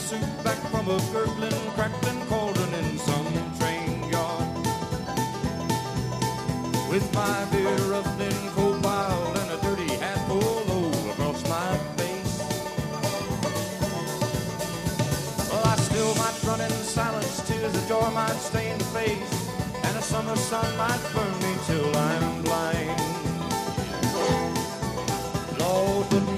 soup back from a gurgling, crackling cauldron in some train yard. With my beer rustling, cold piled, and a dirty hat pulled low across my face. Well, I still might run in silence, tears of joy might stain the face, and a summer sun might burn